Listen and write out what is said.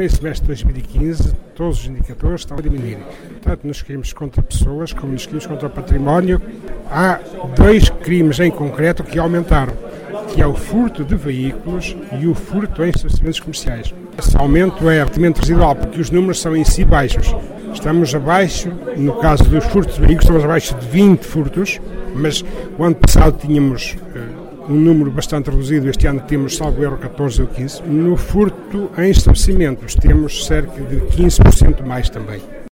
primeiro semestre de 2015, todos os indicadores estão a diminuir. Tanto nos crimes contra pessoas como nos crimes contra o património. Há 2 crimes em concreto que aumentaram, que é o furto de veículos e o furto em estabelecimentos comerciais. Esse aumento é relativamente residual, porque os números são em si baixos. Estamos abaixo, no caso dos furtos de veículos, estamos abaixo de 20 furtos, mas o ano passado tínhamos um número bastante reduzido, este ano temos, salvo erro, 14 ou 15. No furto em estabelecimentos temos cerca de 15% mais também.